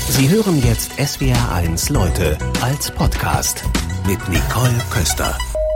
Sie hören jetzt SWR1 Leute als Podcast mit Nicole Köster.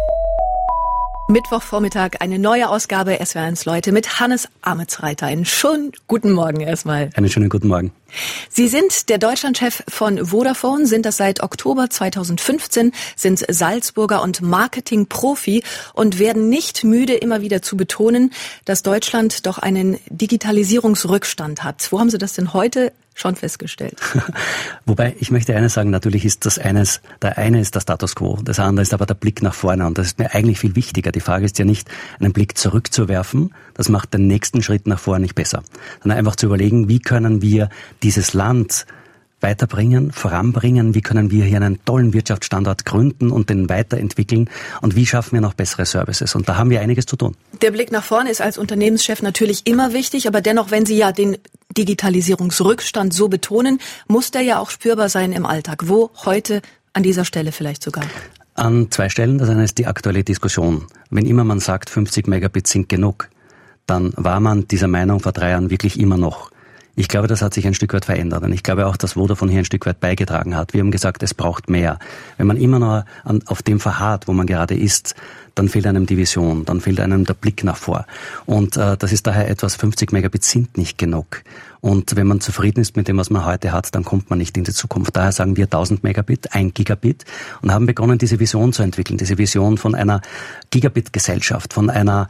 Mittwochvormittag, eine neue Ausgabe SWR1 Leute mit Hannes Ametsreiter. Einen schönen guten Morgen erstmal. Einen schönen guten Morgen. Sie sind der Deutschlandchef von Vodafone, sind das seit Oktober 2015, sind Salzburger und Marketing-Profi und werden nicht müde, immer wieder zu betonen, dass Deutschland doch einen Digitalisierungsrückstand hat. Wo haben Sie das denn heute schon festgestellt? Wobei, ich möchte eines sagen, natürlich ist der eine ist der Status quo, das andere ist aber der Blick nach vorne und das ist mir eigentlich viel wichtiger. Die Frage ist ja nicht, einen Blick zurückzuwerfen, das macht den nächsten Schritt nach vorne nicht besser, sondern einfach zu überlegen, wie können wir dieses Land weiterbringen, voranbringen, wie können wir hier einen tollen Wirtschaftsstandort gründen und den weiterentwickeln und wie schaffen wir noch bessere Services. Und da haben wir einiges zu tun. Der Blick nach vorne ist als Unternehmenschef natürlich immer wichtig, aber dennoch, wenn Sie ja den Digitalisierungsrückstand so betonen, muss der ja auch spürbar sein im Alltag. Wo heute an dieser Stelle vielleicht sogar? An zwei Stellen. Das eine ist die aktuelle Diskussion. Wenn immer man sagt, 50 Megabit sind genug, dann war man dieser Meinung vor 3 Jahren wirklich immer noch. Ich glaube, das hat sich ein Stück weit verändert und ich glaube auch, dass Vodafone hier ein Stück weit beigetragen hat. Wir haben gesagt, es braucht mehr. Wenn man immer noch auf dem verharrt, wo man gerade ist, dann fehlt einem die Vision, dann fehlt einem der Blick nach vor. Und das ist daher etwas, 50 Megabit sind nicht genug. Und wenn man zufrieden ist mit dem, was man heute hat, dann kommt man nicht in die Zukunft. Daher sagen wir 1000 Megabit, 1 Gigabit und haben begonnen, diese Vision zu entwickeln. Diese Vision von einer Gigabit-Gesellschaft, von einer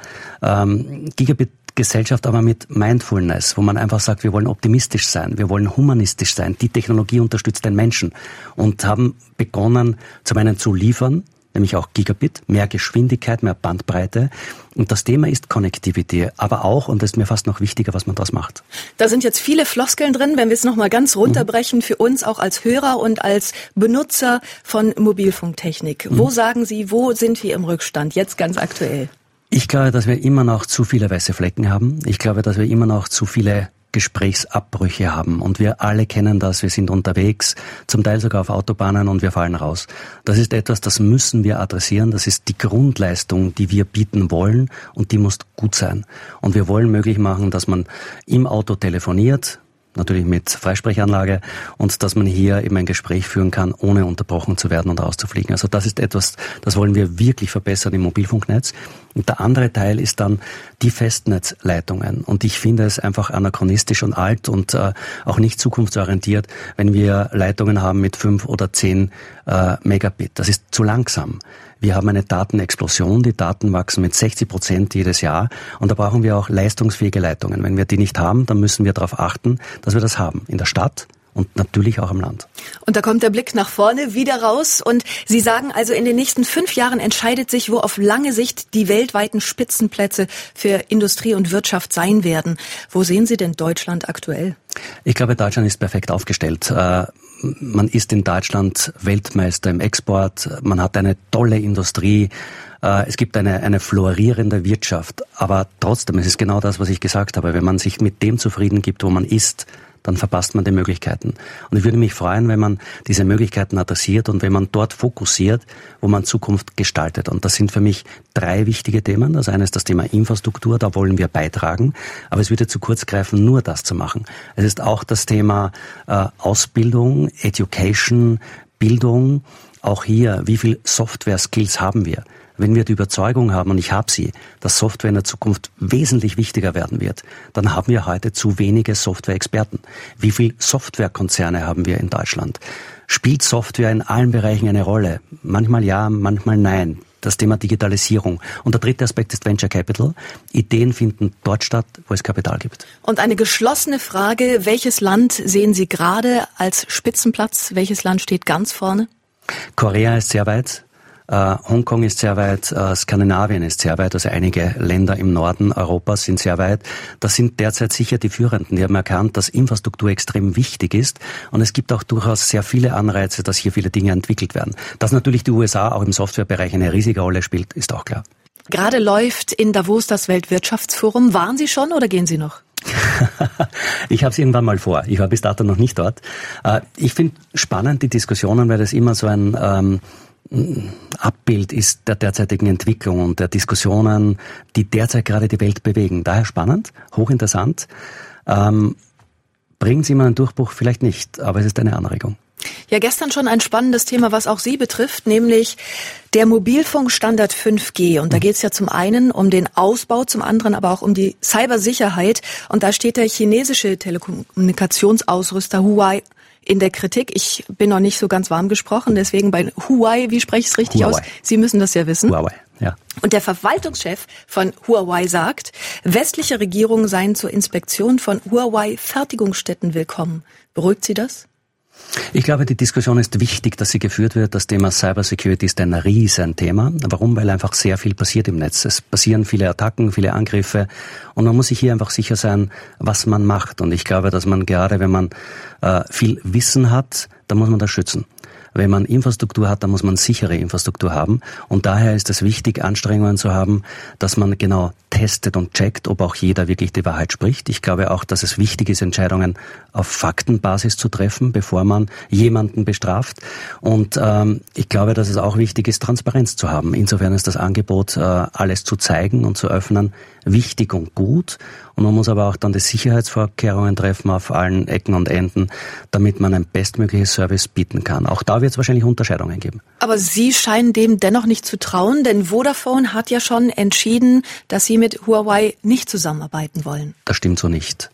Gigabit-Gesellschaft, aber mit Mindfulness, wo man einfach sagt, wir wollen optimistisch sein, wir wollen humanistisch sein. Die Technologie unterstützt den Menschen und haben begonnen, zum einen zu liefern, nämlich auch Gigabit, mehr Geschwindigkeit, mehr Bandbreite. Und das Thema ist Connectivity, aber auch, und das ist mir fast noch wichtiger, was man daraus macht. Da sind jetzt viele Floskeln drin, wenn wir es nochmal ganz runterbrechen, für uns auch als Hörer und als Benutzer von Mobilfunktechnik. Wo sagen Sie, wo sind wir im Rückstand, jetzt ganz aktuell? Ich glaube, dass wir immer noch zu viele weiße Flecken haben. Ich glaube, dass wir immer noch zu viele Gesprächsabbrüche haben. Und wir alle kennen das, wir sind unterwegs, zum Teil sogar auf Autobahnen und wir fallen raus. Das ist etwas, das müssen wir adressieren. Das ist die Grundleistung, die wir bieten wollen und die muss gut sein. Und wir wollen möglich machen, dass man im Auto telefoniert, natürlich mit Freisprechanlage, und dass man hier eben ein Gespräch führen kann, ohne unterbrochen zu werden und rauszufliegen. Also das ist etwas, das wollen wir wirklich verbessern im Mobilfunknetz. Und der andere Teil ist dann die Festnetzleitungen. Und ich finde es einfach anachronistisch und alt und auch nicht zukunftsorientiert, wenn wir Leitungen haben mit 5 oder 10 Megabit. Das ist zu langsam. Wir haben eine Datenexplosion, die Daten wachsen mit 60% jedes Jahr und da brauchen wir auch leistungsfähige Leitungen. Wenn wir die nicht haben, dann müssen wir darauf achten, dass wir das haben. In der Stadt und natürlich auch im Land. Und da kommt der Blick nach vorne wieder raus und Sie sagen also, in den nächsten 5 Jahren entscheidet sich, wo auf lange Sicht die weltweiten Spitzenplätze für Industrie und Wirtschaft sein werden. Wo sehen Sie denn Deutschland aktuell? Ich glaube, Deutschland ist perfekt aufgestellt. Man ist in Deutschland Weltmeister im Export, man hat eine tolle Industrie, es gibt eine florierende Wirtschaft, aber trotzdem, es ist genau das, was ich gesagt habe, wenn man sich mit dem zufrieden gibt, wo man ist, dann verpasst man die Möglichkeiten. Und ich würde mich freuen, wenn man diese Möglichkeiten adressiert und wenn man dort fokussiert, wo man Zukunft gestaltet. Und das sind für mich 3 wichtige Themen. Das eine ist das Thema Infrastruktur, da wollen wir beitragen. Aber es würde zu kurz greifen, nur das zu machen. Es ist auch das Thema Ausbildung, Education, Bildung. Auch hier, wie viel Software-Skills haben wir? Wenn wir die Überzeugung haben, und ich habe sie, dass Software in der Zukunft wesentlich wichtiger werden wird, dann haben wir heute zu wenige Software-Experten. Wie viel Softwarekonzerne haben wir in Deutschland? Spielt Software in allen Bereichen eine Rolle? Manchmal ja, manchmal nein. Das Thema Digitalisierung. Und der dritte Aspekt ist Venture Capital. Ideen finden dort statt, wo es Kapital gibt. Und eine geschlossene Frage, welches Land sehen Sie gerade als Spitzenplatz? Welches Land steht ganz vorne? Korea ist sehr weit. Hongkong ist sehr weit, Skandinavien ist sehr weit, also einige Länder im Norden Europas sind sehr weit. Das sind derzeit sicher die Führenden. Die haben erkannt, dass Infrastruktur extrem wichtig ist und es gibt auch durchaus sehr viele Anreize, dass hier viele Dinge entwickelt werden. Dass natürlich die USA auch im Softwarebereich eine riesige Rolle spielt, ist auch klar. Gerade läuft in Davos das Weltwirtschaftsforum. Waren Sie schon oder gehen Sie noch? Ich habe es irgendwann mal vor. Ich war bis dato noch nicht dort. Ich finde spannend die Diskussionen, weil das immer so ein Abbild ist der derzeitigen Entwicklung und der Diskussionen, die derzeit gerade die Welt bewegen. Daher spannend, hochinteressant. Bringt es immer einen Durchbruch? Vielleicht nicht, aber es ist eine Anregung. Ja, gestern schon ein spannendes Thema, was auch Sie betrifft, nämlich der Mobilfunkstandard 5G. Und da geht es ja zum einen um den Ausbau, zum anderen aber auch um die Cybersicherheit. Und da steht der chinesische Telekommunikationsausrüster Huawei in der Kritik. Ich bin noch nicht so ganz warm gesprochen, deswegen bei Huawei, wie spreche ich es richtig aus? Sie müssen das ja wissen. Huawei, ja. Und der Verwaltungschef von Huawei sagt, westliche Regierungen seien zur Inspektion von Huawei-Fertigungsstätten willkommen. Beruhigt Sie das? Ich glaube, die Diskussion ist wichtig, dass sie geführt wird. Das Thema Cybersecurity ist ein Riesenthema. Warum? Weil einfach sehr viel passiert im Netz. Es passieren viele Attacken, viele Angriffe und man muss sich hier einfach sicher sein, was man macht. Und ich glaube, dass man gerade, wenn man viel Wissen hat, dann muss man das schützen. Wenn man Infrastruktur hat, dann muss man sichere Infrastruktur haben. Und daher ist es wichtig, Anstrengungen zu haben, dass man genau testet und checkt, ob auch jeder wirklich die Wahrheit spricht. Ich glaube auch, dass es wichtig ist, Entscheidungen auf Faktenbasis zu treffen, bevor man jemanden bestraft. Und ich glaube, dass es auch wichtig ist, Transparenz zu haben. Insofern ist das Angebot, alles zu zeigen und zu öffnen, wichtig und gut. Und man muss aber auch dann die Sicherheitsvorkehrungen treffen auf allen Ecken und Enden, damit man ein bestmögliches Service bieten kann. Auch da wird es wahrscheinlich Unterscheidungen geben. Aber Sie scheinen dem dennoch nicht zu trauen, denn Vodafone hat ja schon entschieden, dass Sie mit Huawei nicht zusammenarbeiten wollen. Das stimmt so nicht.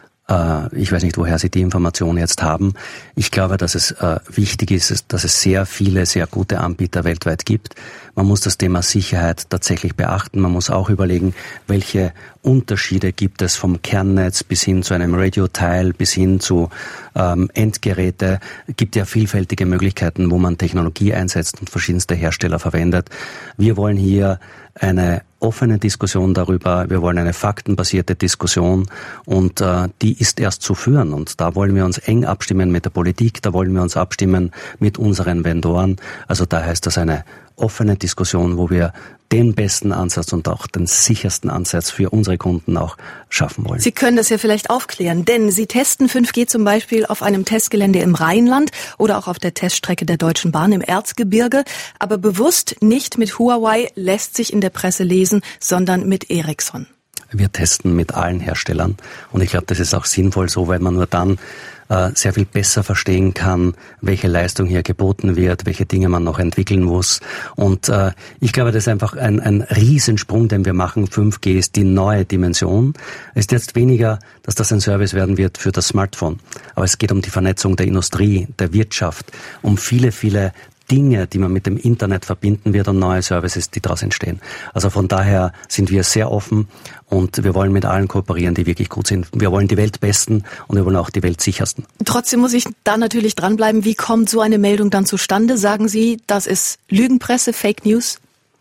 Ich weiß nicht, woher Sie die Information jetzt haben. Ich glaube, dass es wichtig ist, dass es sehr viele, sehr gute Anbieter weltweit gibt. Man muss das Thema Sicherheit tatsächlich beachten. Man muss auch überlegen, welche Unterschiede gibt es vom Kernnetz bis hin zu einem Radioteil, bis hin zu Endgeräte. Es gibt ja vielfältige Möglichkeiten, wo man Technologie einsetzt und verschiedenste Hersteller verwendet. Wir wollen hier eine offene Diskussion darüber. Wir wollen eine faktenbasierte Diskussion und die ist erst zu führen. Und da wollen wir uns eng abstimmen mit der Politik, da wollen wir uns abstimmen mit unseren Vendoren. Also daher ist das eine offene Diskussion, wo wir den besten Ansatz und auch den sichersten Ansatz für unsere Kunden auch schaffen wollen. Sie können das ja vielleicht aufklären, denn Sie testen 5G zum Beispiel auf einem Testgelände im Rheinland oder auch auf der Teststrecke der Deutschen Bahn im Erzgebirge, aber bewusst nicht mit Huawei, lässt sich in der Presse lesen, sondern mit Ericsson. Wir testen mit allen Herstellern und ich glaube, das ist auch sinnvoll so, weil man nur dann sehr viel besser verstehen kann, welche Leistung hier geboten wird, welche Dinge man noch entwickeln muss. Und ich glaube, das ist einfach ein Riesensprung, den wir machen. 5G ist die neue Dimension. Es ist jetzt weniger, dass das ein Service werden wird für das Smartphone. Aber es geht um die Vernetzung der Industrie, der Wirtschaft, um viele, viele Dinge, die man mit dem Internet verbinden wird und neue Services, die daraus entstehen. Also von daher sind wir sehr offen und wir wollen mit allen kooperieren, die wirklich gut sind. Wir wollen die Weltbesten und wir wollen auch die Weltsichersten. Trotzdem muss ich da natürlich dranbleiben. Wie kommt so eine Meldung dann zustande? Sagen Sie, das ist Lügenpresse, Fake News?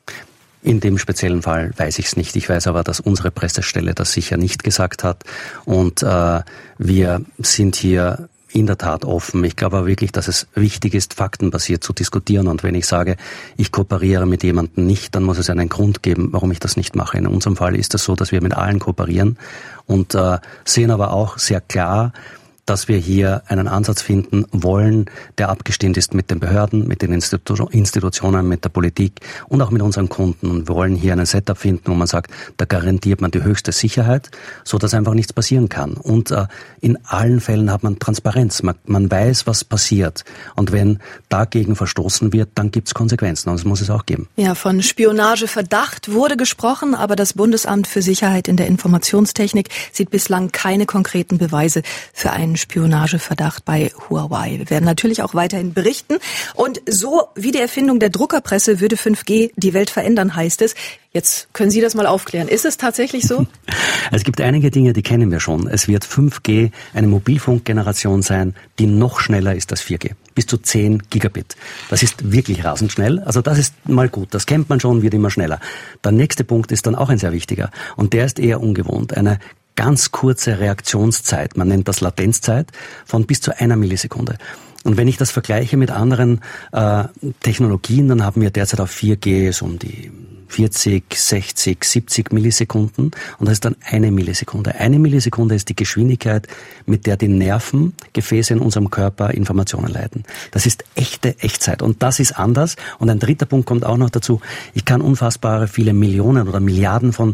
In dem speziellen Fall weiß ich es nicht. Ich weiß aber, dass unsere Pressestelle das sicher nicht gesagt hat. Und wir sind hier in der Tat offen. Ich glaube aber wirklich, dass es wichtig ist, faktenbasiert zu diskutieren. Und wenn ich sage, ich kooperiere mit jemandem nicht, dann muss es einen Grund geben, warum ich das nicht mache. In unserem Fall ist es so, dass wir mit allen kooperieren und sehen aber auch sehr klar, dass wir hier einen Ansatz finden wollen, der abgestimmt ist mit den Behörden, mit den Institutionen, mit der Politik und auch mit unseren Kunden. Und wir wollen hier einen Setup finden, wo man sagt, da garantiert man die höchste Sicherheit, so dass einfach nichts passieren kann. Und in allen Fällen hat man Transparenz. Man weiß, was passiert. Und wenn dagegen verstoßen wird, dann gibt es Konsequenzen. Und das muss es auch geben. Ja, von Spionageverdacht wurde gesprochen, aber das Bundesamt für Sicherheit in der Informationstechnik sieht bislang keine konkreten Beweise für einen Spionageverdacht bei Huawei. Wir werden natürlich auch weiterhin berichten. Und so wie die Erfindung der Druckerpresse würde 5G die Welt verändern, heißt es. Jetzt können Sie das mal aufklären. Ist es tatsächlich so? Es gibt einige Dinge, die kennen wir schon. Es wird 5G eine Mobilfunkgeneration sein, die noch schneller ist als 4G. Bis zu 10 Gigabit. Das ist wirklich rasend schnell. Also das ist mal gut. Das kennt man schon, wird immer schneller. Der nächste Punkt ist dann auch ein sehr wichtiger. Und der ist eher ungewohnt. Eine ganz kurze Reaktionszeit, man nennt das Latenzzeit, von bis zu 1 Millisekunde. Und wenn ich das vergleiche mit anderen Technologien, dann haben wir derzeit auf 4G so um die 40, 60, 70 Millisekunden und das ist dann 1 Millisekunde. 1 Millisekunde ist die Geschwindigkeit, mit der die Nervengefäße in unserem Körper Informationen leiten. Das ist echte Echtzeit und das ist anders. Und ein dritter Punkt kommt auch noch dazu. Ich kann unfassbare viele Millionen oder Milliarden von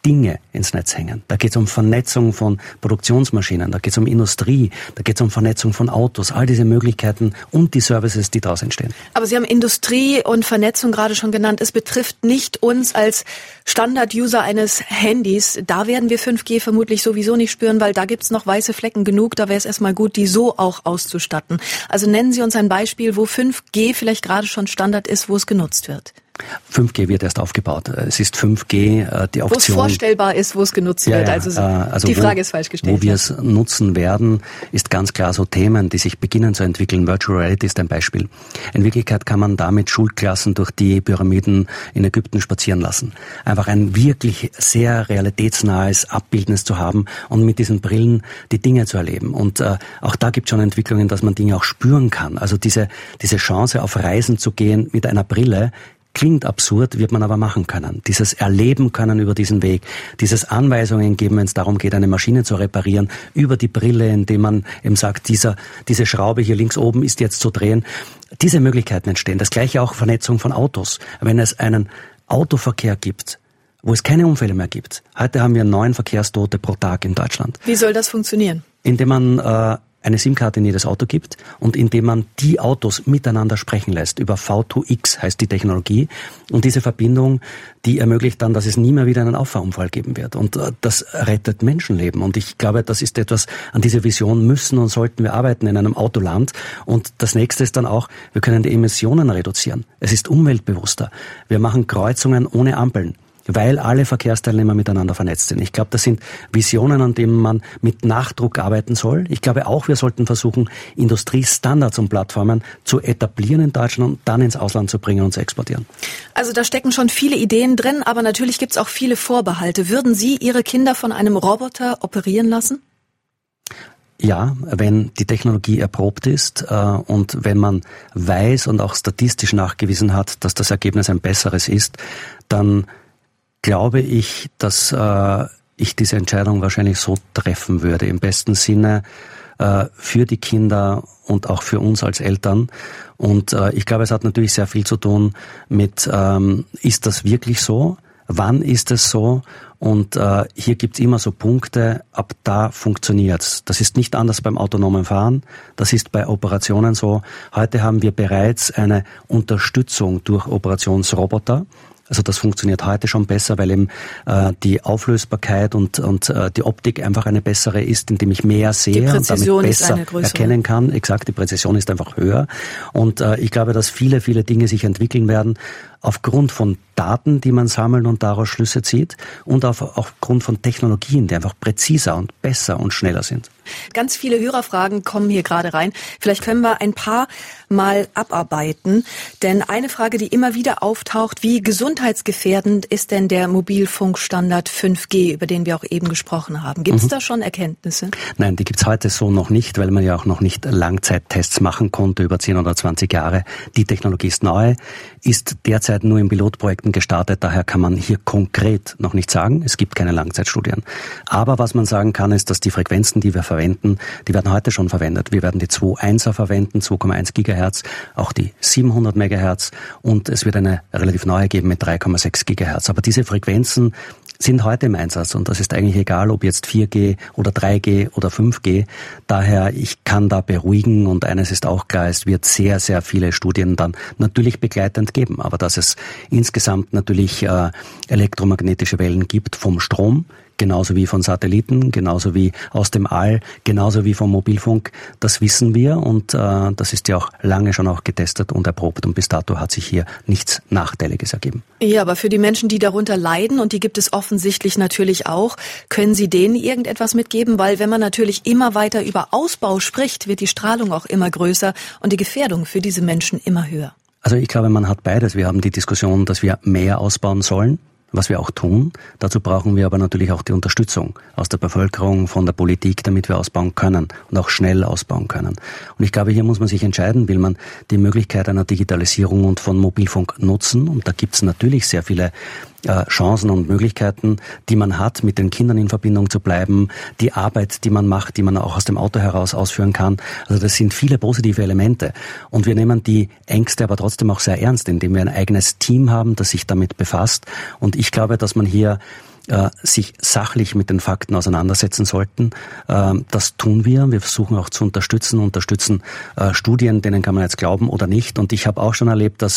Dinge ins Netz hängen. Da geht es um Vernetzung von Produktionsmaschinen, da geht es um Industrie, da geht es um Vernetzung von Autos, all diese Möglichkeiten und die Services, die daraus entstehen. Aber Sie haben Industrie und Vernetzung gerade schon genannt. Es betrifft nicht uns als Standard-User eines Handys. Da werden wir 5G vermutlich sowieso nicht spüren, weil da gibt's noch weiße Flecken genug. Da wäre es erstmal gut, die so auch auszustatten. Also nennen Sie uns ein Beispiel, wo 5G vielleicht gerade schon Standard ist, wo es genutzt wird. 5G wird erst aufgebaut. Es ist 5G die Option. Wo es vorstellbar ist, wo es genutzt wird. Also die Frage ist falsch gestellt. Wo wir es nutzen werden, ist ganz klar so Themen, die sich beginnen zu entwickeln. Virtual Reality ist ein Beispiel. In Wirklichkeit kann man damit Schulklassen durch die Pyramiden in Ägypten spazieren lassen. Einfach ein wirklich sehr realitätsnahes Abbildnis zu haben und mit diesen Brillen die Dinge zu erleben. Und auch da gibt es schon Entwicklungen, dass man Dinge auch spüren kann. Also diese Chance auf Reisen zu gehen mit einer Brille, klingt absurd, wird man aber machen können. Dieses Erleben können über diesen Weg, dieses Anweisungen geben, wenn es darum geht, eine Maschine zu reparieren, über die Brille, indem man eben sagt, diese Schraube hier links oben ist jetzt zu drehen. Diese Möglichkeiten entstehen. Das gleiche auch Vernetzung von Autos. Wenn es einen Autoverkehr gibt, wo es keine Unfälle mehr gibt. Heute haben wir 9 Verkehrstote pro Tag in Deutschland. Wie soll das funktionieren? Indem man eine SIM-Karte in jedes Auto gibt und indem man die Autos miteinander sprechen lässt. Über V2X heißt die Technologie. Und diese Verbindung, die ermöglicht dann, dass es nie mehr wieder einen Auffahrunfall geben wird. Und das rettet Menschenleben. Und ich glaube, das ist etwas, an dieser Vision müssen und sollten wir arbeiten in einem Autoland. Und das nächste ist dann auch, wir können die Emissionen reduzieren. Es ist umweltbewusster. Wir machen Kreuzungen ohne Ampeln, weil alle Verkehrsteilnehmer miteinander vernetzt sind. Ich glaube, das sind Visionen, an denen man mit Nachdruck arbeiten soll. Ich glaube auch, wir sollten versuchen, Industriestandards und Plattformen zu etablieren in Deutschland und dann ins Ausland zu bringen und zu exportieren. Also da stecken schon viele Ideen drin, aber natürlich gibt es auch viele Vorbehalte. Würden Sie Ihre Kinder von einem Roboter operieren lassen? Ja, wenn die Technologie erprobt ist und wenn man weiß und auch statistisch nachgewiesen hat, dass das Ergebnis ein besseres ist, dann glaube ich, dass ich diese Entscheidung wahrscheinlich so treffen würde. Im besten Sinne für die Kinder und auch für uns als Eltern. Und ich glaube, es hat natürlich sehr viel zu tun mit, ist das wirklich so? Wann ist es so? Und hier gibt's immer so Punkte, ab da funktioniert's. Das ist nicht anders beim autonomen Fahren. Das ist bei Operationen so. Heute haben wir bereits eine Unterstützung durch Operationsroboter. Also das funktioniert heute schon besser, weil eben die Auflösbarkeit und die Optik einfach eine bessere ist, indem ich mehr sehe und damit besser erkennen kann. Exakt, die Präzision ist einfach höher. Und ich glaube, dass viele, viele Dinge sich entwickeln werden aufgrund von Daten, die man sammelt und daraus Schlüsse zieht und aufgrund von Technologien, die einfach präziser und besser und schneller sind. Ganz viele Hörerfragen kommen hier gerade rein. Vielleicht können wir ein paar mal abarbeiten. Denn eine Frage, die immer wieder auftaucht, wie gesundheitsgefährdend ist denn der Mobilfunkstandard 5G, über den wir auch eben gesprochen haben? Gibt es da schon Erkenntnisse? Nein, die gibt es heute so noch nicht, weil man ja auch noch nicht Langzeittests machen konnte über 10 oder 20 Jahre. Die Technologie ist neu, ist derzeit nur in Pilotprojekten gestartet, daher kann man hier konkret noch nicht sagen. Es gibt keine Langzeitstudien. Aber was man sagen kann, ist, dass die Frequenzen, die wir verwenden, die werden heute schon verwendet. Wir werden die 2.1er verwenden, 2,1 Gigahertz, auch die 700 Megahertz und es wird eine relativ neue geben mit 3,6 Gigahertz. Aber diese Frequenzen sind heute im Einsatz und das ist eigentlich egal, ob jetzt 4G oder 3G oder 5G. Daher, ich kann da beruhigen und eines ist auch klar, es wird sehr, sehr viele Studien dann natürlich begleitend geben, aber dass es insgesamt natürlich elektromagnetische Wellen gibt vom Strom, genauso wie von Satelliten, genauso wie aus dem All, genauso wie vom Mobilfunk, das wissen wir und das ist ja auch lange schon auch getestet und erprobt und bis dato hat sich hier nichts Nachteiliges ergeben. Ja, aber für die Menschen, die darunter leiden und die gibt es offensichtlich natürlich auch, können Sie denen irgendetwas mitgeben? Weil wenn man natürlich immer weiter über Ausbau spricht, wird die Strahlung auch immer größer und die Gefährdung für diese Menschen immer höher. Also ich glaube, man hat beides. Wir haben die Diskussion, dass wir mehr ausbauen sollen, was wir auch tun. Dazu brauchen wir aber natürlich auch die Unterstützung aus der Bevölkerung, von der Politik, damit wir ausbauen können und auch schnell ausbauen können. Und ich glaube, hier muss man sich entscheiden, will man die Möglichkeit einer Digitalisierung und von Mobilfunk nutzen. Und da gibt es natürlich sehr viele Chancen und Möglichkeiten, die man hat, mit den Kindern in Verbindung zu bleiben, die Arbeit, die man macht, die man auch aus dem Auto heraus ausführen kann. Also das sind viele positive Elemente. Und wir nehmen die Ängste aber trotzdem auch sehr ernst, indem wir ein eigenes Team haben, das sich damit befasst. Und ich glaube, dass man hier sich sachlich mit den Fakten auseinandersetzen sollten. Das tun wir. Wir versuchen auch zu unterstützen Studien, denen kann man jetzt glauben oder nicht. Und ich habe auch schon erlebt, dass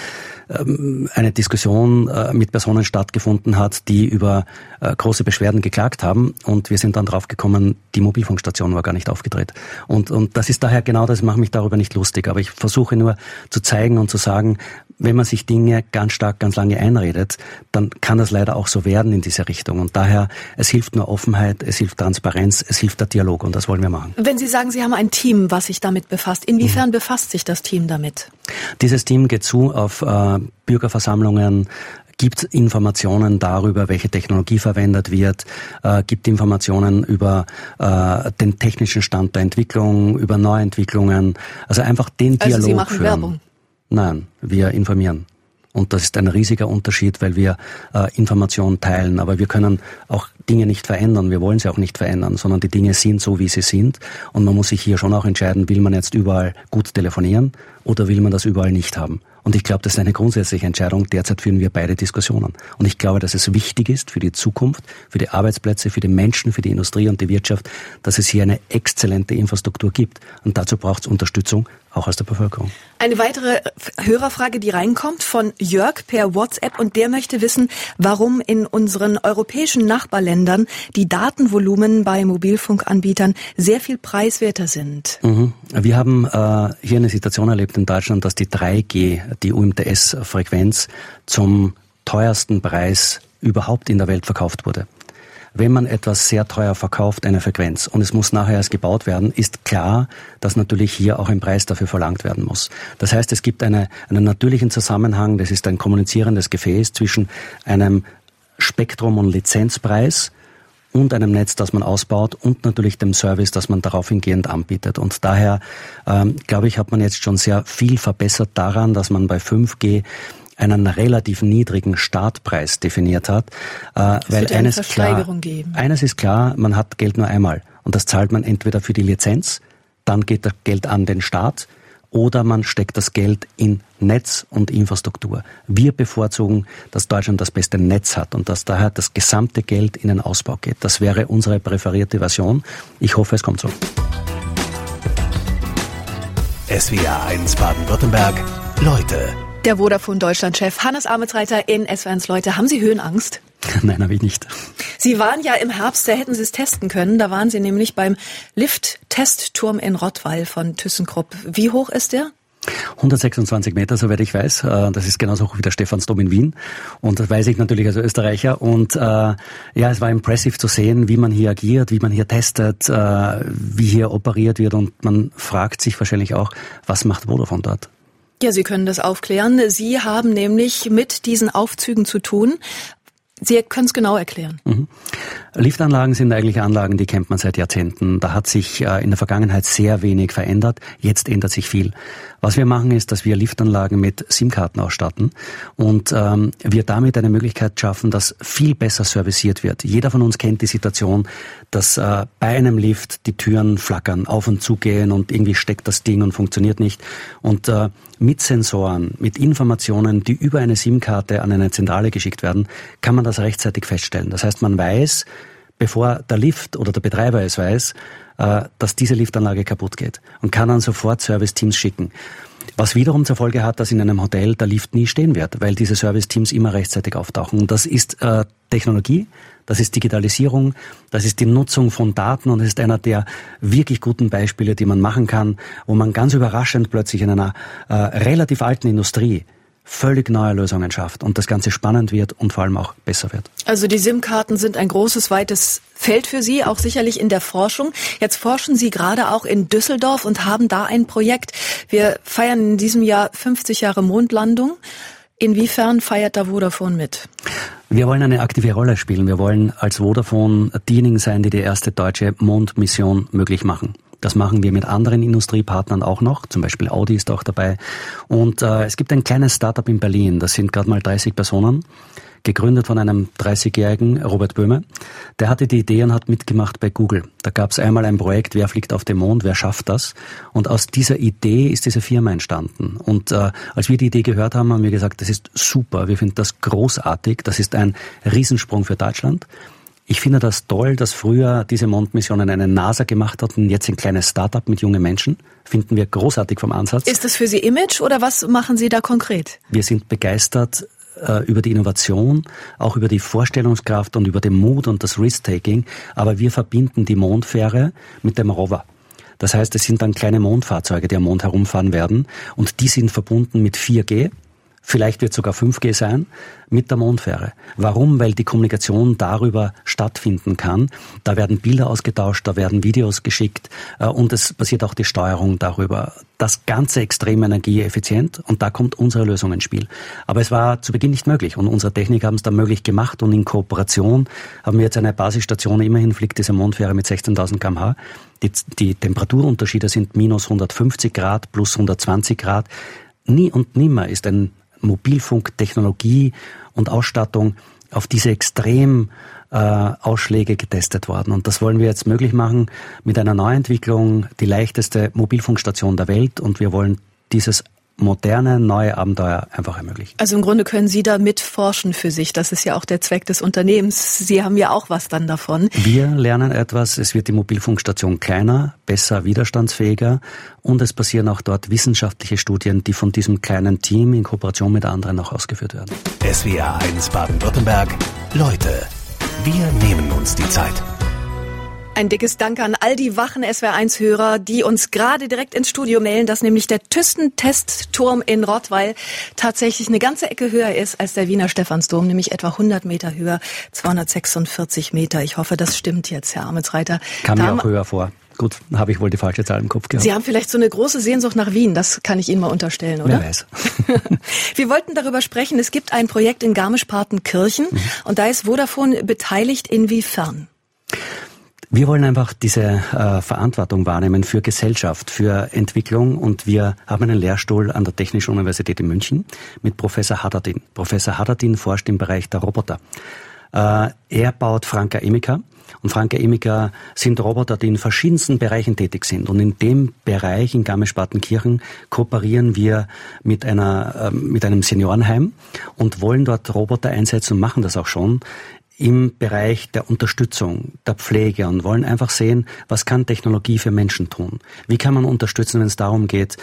eine Diskussion mit Personen stattgefunden hat, die über große Beschwerden geklagt haben. Und wir sind dann drauf gekommen, die Mobilfunkstation war gar nicht aufgedreht. Und das ist daher genau das, ich mache mich darüber nicht lustig. Aber ich versuche nur zu zeigen und zu sagen, wenn man sich Dinge ganz stark, ganz lange einredet, dann kann das leider auch so werden in diese Richtung. Und daher, es hilft nur Offenheit, es hilft Transparenz, es hilft der Dialog und das wollen wir machen. Wenn Sie sagen, Sie haben ein Team, was sich damit befasst, inwiefern befasst sich das Team damit? Dieses Team geht zu auf Bürgerversammlungen, gibt Informationen darüber, welche Technologie verwendet wird, gibt Informationen über den technischen Stand der Entwicklung, über Neuentwicklungen, also einfach den Dialog führen. Also Sie machen Werbung? Nein, wir informieren. Und das ist ein riesiger Unterschied, weil wir Informationen teilen. Aber wir können auch Dinge nicht verändern. Wir wollen sie auch nicht verändern, sondern die Dinge sind so, wie sie sind. Und man muss sich hier schon auch entscheiden, will man jetzt überall gut telefonieren oder will man das überall nicht haben. Und ich glaube, das ist eine grundsätzliche Entscheidung. Derzeit führen wir beide Diskussionen. Und ich glaube, dass es wichtig ist für die Zukunft, für die Arbeitsplätze, für die Menschen, für die Industrie und die Wirtschaft, dass es hier eine exzellente Infrastruktur gibt. Und dazu braucht es Unterstützung, auch aus der Bevölkerung. Eine weitere Hörerfrage, die reinkommt von Jörg per WhatsApp, und der möchte wissen, warum in unseren europäischen Nachbarländern die Datenvolumen bei Mobilfunkanbietern sehr viel preiswerter sind. Wir haben hier eine Situation erlebt in Deutschland, dass die 3G, die UMTS-Frequenz, zum teuersten Preis überhaupt in der Welt verkauft wurde. Wenn man etwas sehr teuer verkauft, eine Frequenz, und es muss nachher erst gebaut werden, ist klar, dass natürlich hier auch ein Preis dafür verlangt werden muss. Das heißt, es gibt einen natürlichen Zusammenhang, das ist ein kommunizierendes Gefäß zwischen einem Spektrum- und Lizenzpreis und einem Netz, das man ausbaut, und natürlich dem Service, das man darauf hingehend anbietet. Und daher, glaube ich, hat man jetzt schon sehr viel verbessert daran, dass man bei 5G einen relativ niedrigen Startpreis definiert hat, weil eines ist klar, man hat Geld nur einmal und das zahlt man entweder für die Lizenz, dann geht das Geld an den Staat oder man steckt das Geld in Netz und Infrastruktur. Wir bevorzugen, dass Deutschland das beste Netz hat und dass daher das gesamte Geld in den Ausbau geht. Das wäre unsere präferierte Version. Ich hoffe, es kommt so. SWR 1 Baden-Württemberg, Leute. Der Vodafone Deutschland-Chef Hannes Ametsreiter in SWR 1 Leute. Haben Sie Höhenangst? Nein, habe ich nicht. Sie waren ja im Herbst, da hätten Sie es testen können. Da waren Sie nämlich beim Lift-Testturm in Rottweil von ThyssenKrupp. Wie hoch ist der? 126 Meter, soweit ich weiß. Das ist genauso hoch wie der Stephansdom in Wien. Und das weiß ich natürlich als Österreicher. Und es war impressive zu sehen, wie man hier agiert, wie man hier testet, wie hier operiert wird. Und man fragt sich wahrscheinlich auch, was macht Vodafone dort? Ja, Sie können das aufklären. Sie haben nämlich mit diesen Aufzügen zu tun. Sie können es genau erklären. Liftanlagen sind eigentlich Anlagen, die kennt man seit Jahrzehnten. Da hat sich in der Vergangenheit sehr wenig verändert. Jetzt ändert sich viel. Was wir machen, ist, dass wir Liftanlagen mit SIM-Karten ausstatten und wir damit eine Möglichkeit schaffen, dass viel besser serviciert wird. Jeder von uns kennt die Situation, dass bei einem Lift die Türen flackern, auf und zu gehen und irgendwie steckt das Ding und funktioniert nicht. Und mit Sensoren, mit Informationen, die über eine SIM-Karte an eine Zentrale geschickt werden, kann man das rechtzeitig feststellen. Das heißt, man weiß, bevor der Lift oder der Betreiber es weiß, dass diese Liftanlage kaputt geht und kann dann sofort Serviceteams schicken. Was wiederum zur Folge hat, dass in einem Hotel der Lift nie stehen wird, weil diese Serviceteams immer rechtzeitig auftauchen. Und das ist Technologie, das ist Digitalisierung, das ist die Nutzung von Daten und es ist einer der wirklich guten Beispiele, die man machen kann, wo man ganz überraschend plötzlich in einer relativ alten Industrie völlig neue Lösungen schafft und das Ganze spannend wird und vor allem auch besser wird. Also die SIM-Karten sind ein großes, weites Feld für Sie, auch sicherlich in der Forschung. Jetzt forschen Sie gerade auch in Düsseldorf und haben da ein Projekt. Wir feiern in diesem Jahr 50 Jahre Mondlandung. Inwiefern feiert da Vodafone mit? Wir wollen eine aktive Rolle spielen. Wir wollen als Vodafone diejenigen sein, die die erste deutsche Mondmission möglich machen. Das machen wir mit anderen Industriepartnern auch noch, zum Beispiel Audi ist auch dabei. Und es gibt ein kleines Startup in Berlin, das sind gerade mal 30 Personen, gegründet von einem 30-jährigen Robert Böhme. Der hatte die Idee und hat mitgemacht bei Google. Da gab es einmal ein Projekt, wer fliegt auf den Mond, wer schafft das? Und aus dieser Idee ist diese Firma entstanden. Und als wir die Idee gehört haben, haben wir gesagt, das ist super, wir finden das großartig, das ist ein Riesensprung für Deutschland. Ich finde das toll, dass früher diese Mondmissionen eine NASA gemacht hat und jetzt ein kleines Start-up mit jungen Menschen. Finden wir großartig vom Ansatz. Ist das für Sie Image oder was machen Sie da konkret? Wir sind begeistert über die Innovation, auch über die Vorstellungskraft und über den Mut und das Risk-Taking. Aber wir verbinden die Mondfähre mit dem Rover. Das heißt, es sind dann kleine Mondfahrzeuge, die am Mond herumfahren werden. Und die sind verbunden mit 4G. Vielleicht wird sogar 5G sein, mit der Mondfähre. Warum? Weil die Kommunikation darüber stattfinden kann. Da werden Bilder ausgetauscht, da werden Videos geschickt und es passiert auch die Steuerung darüber. Das Ganze extrem energieeffizient und da kommt unsere Lösung ins Spiel. Aber es war zu Beginn nicht möglich und unsere Techniker haben es dann möglich gemacht und in Kooperation haben wir jetzt eine Basisstation. Immerhin fliegt diese Mondfähre mit 16.000 km/h. Die Temperaturunterschiede sind minus 150 Grad, plus 120 Grad. Nie und nimmer ist ein Mobilfunktechnologie und Ausstattung auf diese extrem Ausschläge getestet worden. Und das wollen wir jetzt möglich machen mit einer Neuentwicklung, die leichteste Mobilfunkstation der Welt. Und wir wollen dieses moderne, neue Abenteuer einfach ermöglichen. Also im Grunde können Sie da mitforschen für sich. Das ist ja auch der Zweck des Unternehmens. Sie haben ja auch was dann davon. Wir lernen etwas. Es wird die Mobilfunkstation kleiner, besser, widerstandsfähiger. Und es passieren auch dort wissenschaftliche Studien, die von diesem kleinen Team in Kooperation mit anderen auch ausgeführt werden. SWR 1 Baden-Württemberg. Leute, wir nehmen uns die Zeit. Ein dickes Dank an all die wachen SWR1-Hörer, die uns gerade direkt ins Studio melden, dass nämlich der Thyssen-Testturm in Rottweil tatsächlich eine ganze Ecke höher ist als der Wiener Stephansdom, nämlich etwa 100 Meter höher, 246 Meter. Ich hoffe, das stimmt jetzt, Herr Ametsreiter. Kam mir auch höher vor. Gut, habe ich wohl die falsche Zahl im Kopf gehabt. Sie haben vielleicht so eine große Sehnsucht nach Wien, das kann ich Ihnen mal unterstellen, oder? Wer weiß. Wir wollten darüber sprechen, es gibt ein Projekt in Garmisch-Partenkirchen und da ist Vodafone beteiligt. Inwiefern? Wir wollen einfach diese Verantwortung wahrnehmen für Gesellschaft, für Entwicklung und wir haben einen Lehrstuhl an der Technischen Universität in München mit Professor Haddadin. Professor Haddadin forscht im Bereich der Roboter. Er baut Franka Emica und Franka Emica sind Roboter, die in verschiedensten Bereichen tätig sind und in dem Bereich in Garmisch-Partenkirchen kooperieren wir mit einem Seniorenheim und wollen dort Roboter einsetzen und machen das auch schon im Bereich der Unterstützung, der Pflege und wollen einfach sehen, was kann Technologie für Menschen tun? Wie kann man unterstützen, wenn es darum geht,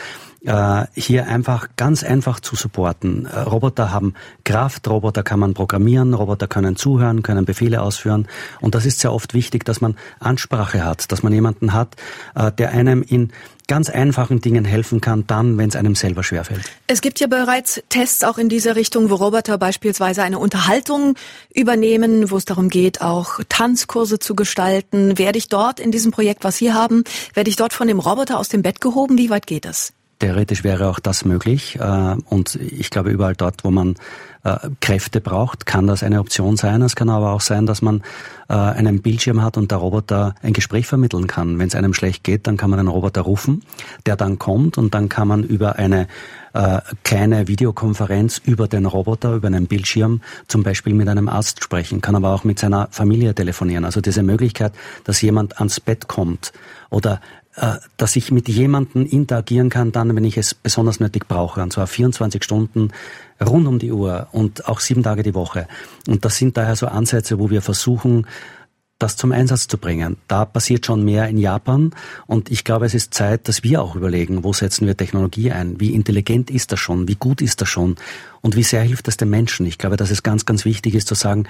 hier einfach ganz einfach zu supporten. Roboter haben Kraft, Roboter kann man programmieren, Roboter können zuhören, können Befehle ausführen und das ist sehr oft wichtig, dass man Ansprache hat, dass man jemanden hat, der einem in ganz einfachen Dingen helfen kann, dann, wenn es einem selber schwerfällt. Es gibt ja bereits Tests auch in dieser Richtung, wo Roboter beispielsweise eine Unterhaltung übernehmen, wo es darum geht, auch Tanzkurse zu gestalten. Werde ich dort in diesem Projekt, was Sie haben, werde ich dort von dem Roboter aus dem Bett gehoben? Wie weit geht das? Theoretisch wäre auch das möglich und ich glaube, überall dort, wo man Kräfte braucht, kann das eine Option sein. Es kann aber auch sein, dass man einen Bildschirm hat und der Roboter ein Gespräch vermitteln kann. Wenn es einem schlecht geht, dann kann man einen Roboter rufen, der dann kommt und dann kann man über eine kleine Videokonferenz über den Roboter, über einen Bildschirm zum Beispiel mit einem Arzt sprechen, kann aber auch mit seiner Familie telefonieren. Also diese Möglichkeit, dass jemand ans Bett kommt oder dass ich mit jemandem interagieren kann, dann, wenn ich es besonders nötig brauche. Und zwar 24 Stunden rund um die Uhr und auch 7 Tage die Woche. Und das sind daher so Ansätze, wo wir versuchen, das zum Einsatz zu bringen. Da passiert schon mehr in Japan und ich glaube, es ist Zeit, dass wir auch überlegen, wo setzen wir Technologie ein? Wie intelligent ist das schon? Wie gut ist das schon? Und wie sehr hilft das den Menschen? Ich glaube, dass es ganz, ganz wichtig ist zu sagen,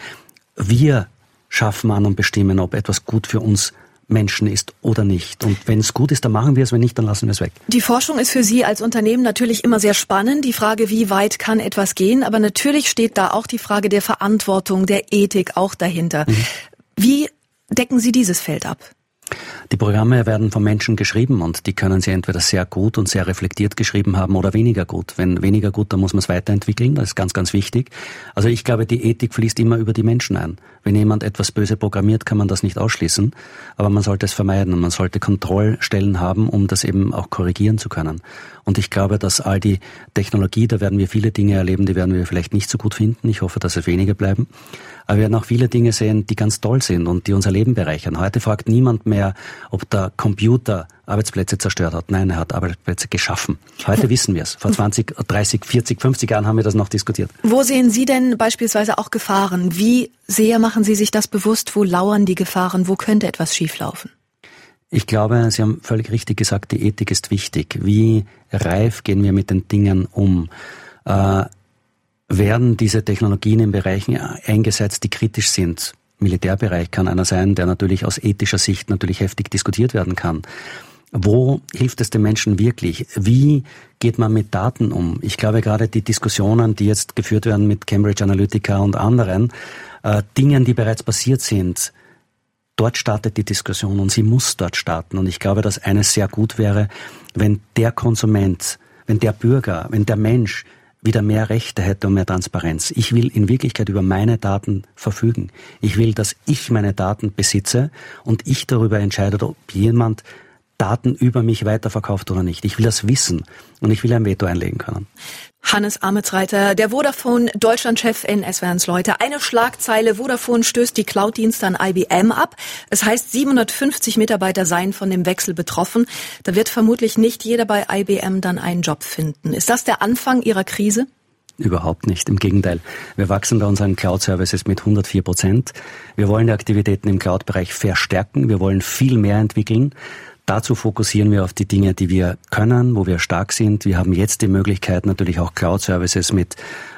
wir schaffen an und bestimmen, ob etwas gut für uns Menschen ist oder nicht. Und wenn es gut ist, dann machen wir es, wenn nicht, dann lassen wir es weg. Die Forschung ist für Sie als Unternehmen natürlich immer sehr spannend. Die Frage, wie weit kann etwas gehen? Aber natürlich steht da auch die Frage der Verantwortung, der Ethik auch dahinter. Wie decken Sie dieses Feld ab? Die Programme werden von Menschen geschrieben und die können sie entweder sehr gut und sehr reflektiert geschrieben haben oder weniger gut. Wenn weniger gut, dann muss man es weiterentwickeln, das ist ganz, ganz wichtig. Also ich glaube, die Ethik fließt immer über die Menschen ein. Wenn jemand etwas böse programmiert, kann man das nicht ausschließen, aber man sollte es vermeiden und man sollte Kontrollstellen haben, um das eben auch korrigieren zu können. Und ich glaube, dass all die Technologie, da werden wir viele Dinge erleben, die werden wir vielleicht nicht so gut finden. Ich hoffe, dass es weniger bleiben. Aber wir werden auch viele Dinge sehen, die ganz toll sind und die unser Leben bereichern. Heute fragt niemand mehr, ob der Computer Arbeitsplätze zerstört hat. Nein, er hat Arbeitsplätze geschaffen. Heute wissen wir es. Vor 20, 30, 40, 50 Jahren haben wir das noch diskutiert. Wo sehen Sie denn beispielsweise auch Gefahren? Wie sehr machen Sie sich das bewusst? Wo lauern die Gefahren? Wo könnte etwas schieflaufen? Ich glaube, Sie haben völlig richtig gesagt, die Ethik ist wichtig. Wie reif gehen wir mit den Dingen um? Werden diese Technologien in Bereichen eingesetzt, die kritisch sind? Militärbereich kann einer sein, der natürlich aus ethischer Sicht natürlich heftig diskutiert werden kann. Wo hilft es den Menschen wirklich? Wie geht man mit Daten um? Ich glaube, gerade die Diskussionen, die jetzt geführt werden mit Cambridge Analytica und anderen, Dingen, die bereits passiert sind, dort startet die Diskussion und sie muss dort starten. Und ich glaube, dass eines sehr gut wäre, wenn der Konsument, wenn der Bürger, wenn der Mensch wieder mehr Rechte hätte und mehr Transparenz. Ich will in Wirklichkeit über meine Daten verfügen. Ich will, dass ich meine Daten besitze und ich darüber entscheide, ob jemand Daten über mich weiterverkauft oder nicht. Ich will das wissen und ich will ein Veto einlegen können. Hannes Ametsreiter, der Vodafone Deutschlandchef in SWR1 Leute. Eine Schlagzeile: Vodafone stößt die Cloud-Dienste an IBM ab. Es heißt, 750 Mitarbeiter seien von dem Wechsel betroffen. Da wird vermutlich nicht jeder bei IBM dann einen Job finden. Ist das der Anfang Ihrer Krise? Überhaupt nicht, im Gegenteil. Wir wachsen bei unseren Cloud-Services mit 104%. Wir wollen die Aktivitäten im Cloud-Bereich verstärken. Wir wollen viel mehr entwickeln. Dazu fokussieren wir auf die Dinge, die wir können, wo wir stark sind. Wir haben jetzt die Möglichkeit, natürlich auch Cloud-Services mit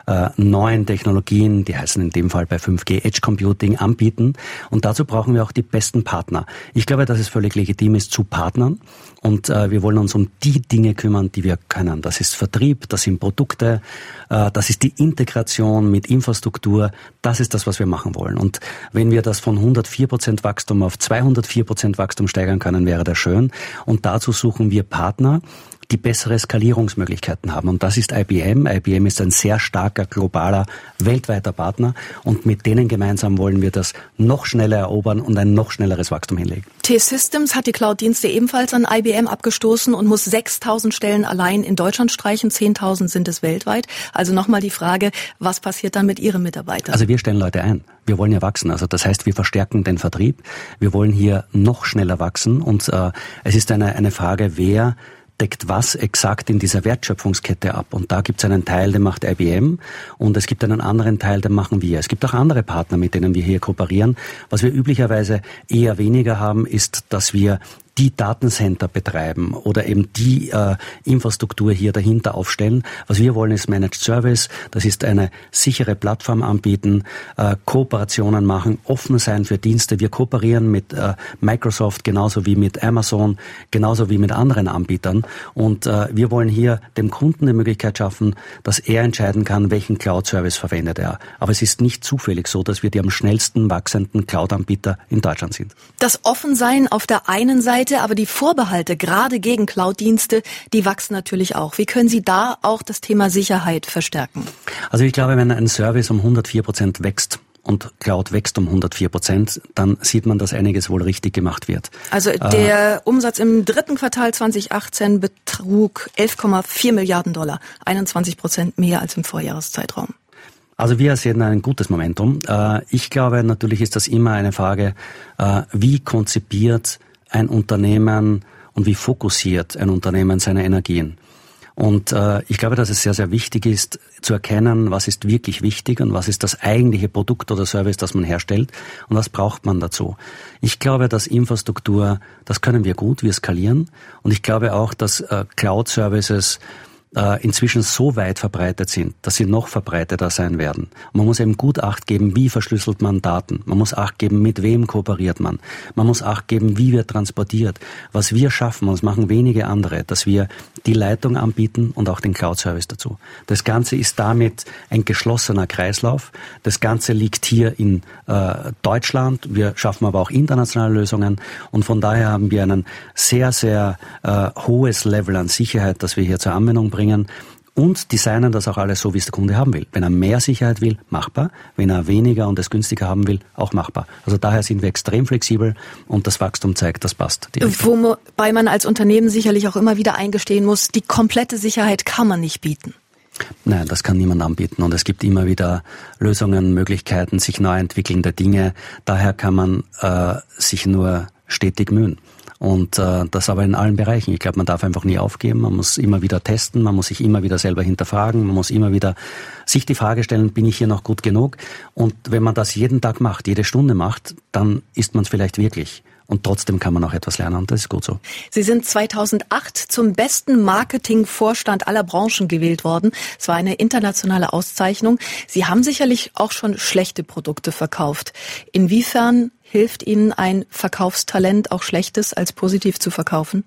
neuen Technologien, die heißen in dem Fall bei 5G Edge Computing, anbieten. Und dazu brauchen wir auch die besten Partner. Ich glaube, dass es völlig legitim ist, zu partnern. Und wir wollen uns um die Dinge kümmern, die wir können. Das ist Vertrieb, das sind Produkte, das ist die Integration mit Infrastruktur. Das ist das, was wir machen wollen. Und wenn wir das von 104% Wachstum auf 204% Wachstum steigern können, wäre das schön. Und dazu suchen wir Partner, die bessere Skalierungsmöglichkeiten haben. Und das ist IBM. IBM ist ein sehr starker, globaler, weltweiter Partner. Und mit denen gemeinsam wollen wir das noch schneller erobern und ein noch schnelleres Wachstum hinlegen. T-Systems hat die Cloud-Dienste ebenfalls an IBM abgestoßen und muss 6.000 Stellen allein in Deutschland streichen. 10.000 sind es weltweit. Also nochmal die Frage, was passiert dann mit Ihren Mitarbeitern? Also wir stellen Leute ein. Wir wollen ja wachsen. Also das heißt, wir verstärken den Vertrieb. Wir wollen hier noch schneller wachsen. Und es ist eine Frage, wer deckt was exakt in dieser Wertschöpfungskette ab. Und da gibt es einen Teil, den macht IBM und es gibt einen anderen Teil, den machen wir. Es gibt auch andere Partner, mit denen wir hier kooperieren. Was wir üblicherweise eher weniger haben, ist, dass wir die Datencenter betreiben oder eben die Infrastruktur hier dahinter aufstellen. Was wir wollen, ist Managed Service. Das ist eine sichere Plattform anbieten, Kooperationen machen, offen sein für Dienste. Wir kooperieren mit Microsoft genauso wie mit Amazon, genauso wie mit anderen Anbietern. Und wir wollen hier dem Kunden die Möglichkeit schaffen, dass er entscheiden kann, welchen Cloud-Service verwendet er. Aber es ist nicht zufällig so, dass wir die am schnellsten wachsenden Cloud-Anbieter in Deutschland sind. Das Offensein auf der einen Seite, aber die Vorbehalte gerade gegen Cloud-Dienste, die wachsen natürlich auch. Wie können Sie da auch das Thema Sicherheit verstärken? Also ich glaube, wenn ein Service um 104% wächst und Cloud wächst um 104%, dann sieht man, dass einiges wohl richtig gemacht wird. Also der Umsatz im dritten Quartal 2018 betrug 11,4 Milliarden $, 21% mehr als im Vorjahreszeitraum. Also wir sehen ein gutes Momentum. Ich glaube, natürlich ist das immer eine Frage, wie konzipiert ein Unternehmen und wie fokussiert ein Unternehmen seine Energien. Und ich glaube, dass es sehr, sehr wichtig ist, zu erkennen, was ist wirklich wichtig und was ist das eigentliche Produkt oder Service, das man herstellt und was braucht man dazu. Ich glaube, dass Infrastruktur, das können wir gut, wir skalieren. Und ich glaube auch, dass Cloud-Services inzwischen so weit verbreitet sind, dass sie noch verbreiteter sein werden. Man muss eben gut Acht geben, wie verschlüsselt man Daten. Man muss Acht geben, mit wem kooperiert man. Man muss Acht geben, wie wird transportiert. Was wir schaffen, und das machen wenige andere, dass wir die Leitung anbieten und auch den Cloud-Service dazu. Das Ganze ist damit ein geschlossener Kreislauf. Das Ganze liegt hier in Deutschland. Wir schaffen aber auch internationale Lösungen. Und von daher haben wir ein sehr, sehr hohes Level an Sicherheit, das wir hier zur Anwendung bringen. Und designen das auch alles so, wie es der Kunde haben will. Wenn er mehr Sicherheit will, machbar. Wenn er weniger und es günstiger haben will, auch machbar. Also daher sind wir extrem flexibel und das Wachstum zeigt, das passt. Wobei man als Unternehmen sicherlich auch immer wieder eingestehen muss, die komplette Sicherheit kann man nicht bieten. Nein, das kann niemand anbieten und es gibt immer wieder Lösungen, Möglichkeiten, sich neu entwickelnde Dinge. Daher kann man sich nur stetig mühen. Und das aber in allen Bereichen. Ich glaube, man darf einfach nie aufgeben. Man muss immer wieder testen, man muss sich immer wieder selber hinterfragen, man muss immer wieder sich die Frage stellen, bin ich hier noch gut genug? Und wenn man das jeden Tag macht, jede Stunde macht, dann ist man es vielleicht wirklich. Und trotzdem kann man auch etwas lernen und das ist gut so. Sie sind 2008 zum besten Marketingvorstand aller Branchen gewählt worden. Es war eine internationale Auszeichnung. Sie haben sicherlich auch schon schlechte Produkte verkauft. Inwiefern hilft Ihnen ein Verkaufstalent, auch Schlechtes als positiv zu verkaufen?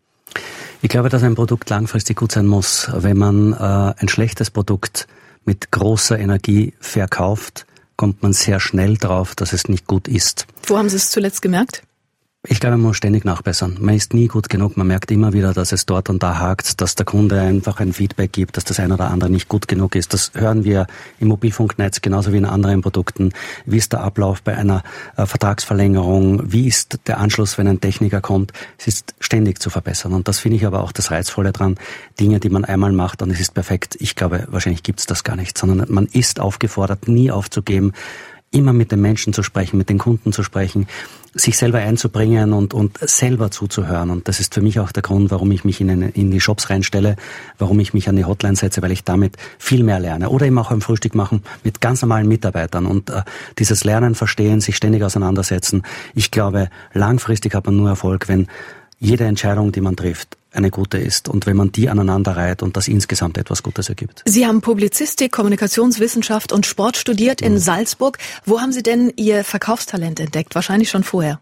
Ich glaube, dass ein Produkt langfristig gut sein muss. Wenn man ein schlechtes Produkt mit großer Energie verkauft, kommt man sehr schnell drauf, dass es nicht gut ist. Wo haben Sie es zuletzt gemerkt? Ich glaube, man muss ständig nachbessern. Man ist nie gut genug. Man merkt immer wieder, dass es dort und da hakt, dass der Kunde einfach ein Feedback gibt, dass das eine oder andere nicht gut genug ist. Das hören wir im Mobilfunknetz genauso wie in anderen Produkten. Wie ist der Ablauf bei einer Vertragsverlängerung? Wie ist der Anschluss, wenn ein Techniker kommt? Es ist ständig zu verbessern. Und das finde ich aber auch das Reizvolle dran. Dinge, die man einmal macht und es ist perfekt. Ich glaube, wahrscheinlich gibt's das gar nicht, sondern man ist aufgefordert, nie aufzugeben, immer mit den Menschen zu sprechen, mit den Kunden zu sprechen, sich selber einzubringen und selber zuzuhören. Und das ist für mich auch der Grund, warum ich mich in die Shops reinstelle, warum ich mich an die Hotline setze, weil ich damit viel mehr lerne. Oder eben auch am Frühstück machen mit ganz normalen Mitarbeitern. Und dieses Lernen, Verstehen, sich ständig auseinandersetzen. Ich glaube, langfristig hat man nur Erfolg, wenn jede Entscheidung, die man trifft, eine gute ist und wenn man die aneinander reiht und das insgesamt etwas Gutes ergibt. Sie haben Publizistik, Kommunikationswissenschaft und Sport studiert in Salzburg. Wo haben Sie denn Ihr Verkaufstalent entdeckt? Wahrscheinlich schon vorher.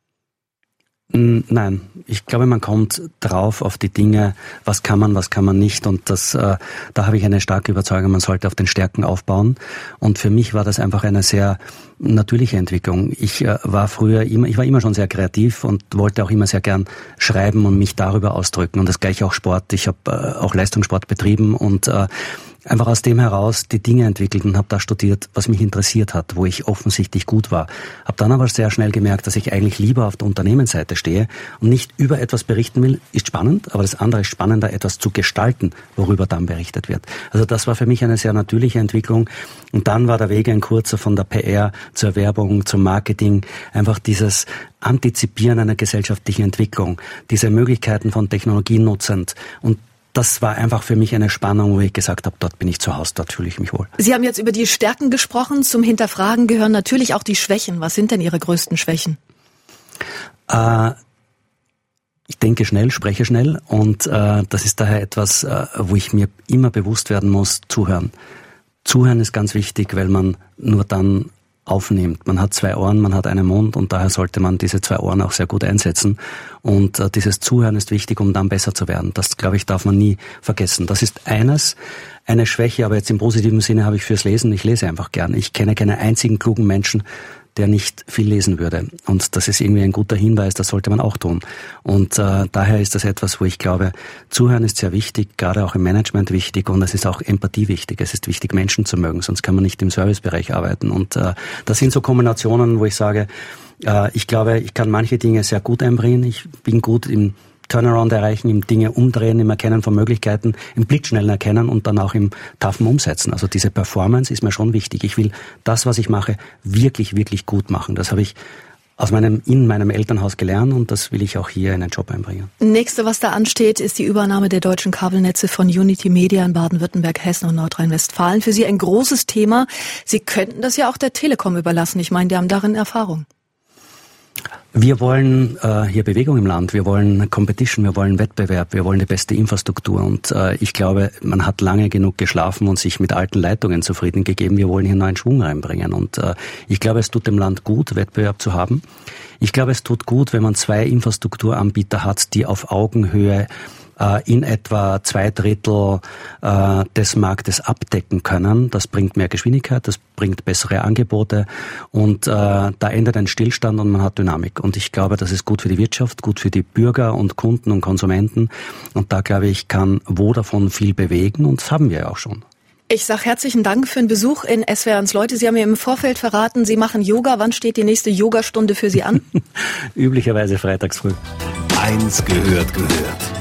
Nein, ich glaube, man kommt drauf auf die Dinge, was kann man nicht und da habe ich eine starke Überzeugung, man sollte auf den Stärken aufbauen und für mich war das einfach eine sehr natürliche Entwicklung. Ich war immer schon sehr kreativ und wollte auch immer sehr gern schreiben und mich darüber ausdrücken und das gleiche auch Sport. Ich habe auch Leistungssport betrieben und einfach aus dem heraus die Dinge entwickelt und habe da studiert, was mich interessiert hat, wo ich offensichtlich gut war. Habe dann aber sehr schnell gemerkt, dass ich eigentlich lieber auf der Unternehmensseite stehe und nicht über etwas berichten will. Ist spannend, aber das andere ist spannender, etwas zu gestalten, worüber dann berichtet wird. Also das war für mich eine sehr natürliche Entwicklung. Und dann war der Weg ein kurzer von der PR zur Werbung, zum Marketing, einfach dieses Antizipieren einer gesellschaftlichen Entwicklung, diese Möglichkeiten von Technologien nutzend und das war einfach für mich eine Spannung, wo ich gesagt habe, dort bin ich zu Hause, dort fühle ich mich wohl. Sie haben jetzt über die Stärken gesprochen. Zum Hinterfragen gehören natürlich auch die Schwächen. Was sind denn Ihre größten Schwächen? Ich denke schnell, spreche schnell und das ist daher etwas, wo ich mir immer bewusst werden muss, zuhören. Zuhören ist ganz wichtig, weil man nur dann aufnimmt. Man hat 2 Ohren, man hat einen Mund und daher sollte man diese 2 Ohren auch sehr gut einsetzen. Und dieses Zuhören ist wichtig, um dann besser zu werden. Das, glaube ich, darf man nie vergessen. Das ist eine Schwäche, aber jetzt im positiven Sinne habe ich fürs Lesen. Ich lese einfach gern. Ich kenne keinen einzigen klugen Menschen, der nicht viel lesen würde. Und das ist irgendwie ein guter Hinweis, das sollte man auch tun. Und daher ist das etwas, wo ich glaube, Zuhören ist sehr wichtig, gerade auch im Management wichtig und es ist auch Empathie wichtig. Es ist wichtig, Menschen zu mögen, sonst kann man nicht im Servicebereich arbeiten. Und das sind so Kombinationen, wo ich sage, ich glaube, ich kann manche Dinge sehr gut einbringen. Ich bin gut im Turnaround erreichen, im Dinge umdrehen, im Erkennen von Möglichkeiten, im blitzschnellen Erkennen und dann auch im taffen Umsetzen. Also diese Performance ist mir schon wichtig. Ich will das, was ich mache, wirklich, wirklich gut machen. Das habe ich in meinem Elternhaus gelernt und das will ich auch hier in den Job einbringen. Nächste, was da ansteht, ist die Übernahme der deutschen Kabelnetze von Unity Media in Baden-Württemberg, Hessen und Nordrhein-Westfalen. Für Sie ein großes Thema. Sie könnten das ja auch der Telekom überlassen. Ich meine, die haben darin Erfahrung. Wir wollen hier Bewegung im Land, wir wollen Competition, wir wollen Wettbewerb, wir wollen die beste Infrastruktur und ich glaube, man hat lange genug geschlafen und sich mit alten Leitungen zufrieden gegeben. Wir wollen hier neuen Schwung reinbringen und ich glaube, es tut dem Land gut, Wettbewerb zu haben. Ich glaube, es tut gut, wenn man 2 Infrastrukturanbieter hat, die auf Augenhöhe in etwa 2/3 des Marktes abdecken können. Das bringt mehr Geschwindigkeit, das bringt bessere Angebote und da endet ein Stillstand und man hat Dynamik. Und ich glaube, das ist gut für die Wirtschaft, gut für die Bürger und Kunden und Konsumenten. Und da, glaube ich, kann Vodafone viel bewegen und das haben wir ja auch schon. Ich sage herzlichen Dank für den Besuch in SWR 1 Leute. Sie haben mir im Vorfeld verraten, Sie machen Yoga. Wann steht die nächste Yogastunde für Sie an? Üblicherweise freitags früh. 1 gehört.